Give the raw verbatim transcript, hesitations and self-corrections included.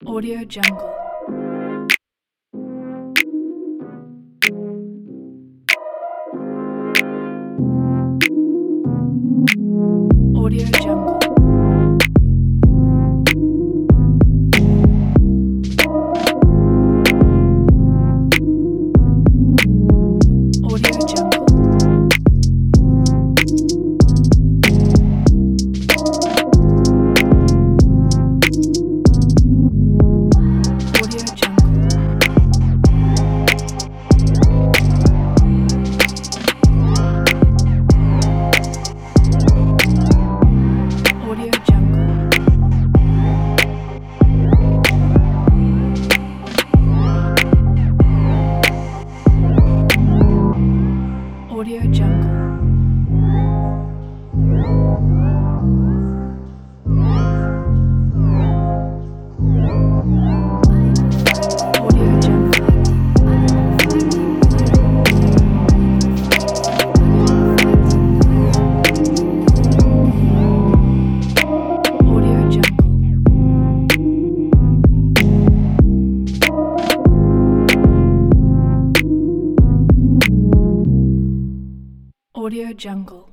Audio Jungle. Audio Jungle. Audio Jungle. Audio Jungle. Audio Jungle. Audio Jungle. Audio Jungle. Audio Jungle. Audio Jungle.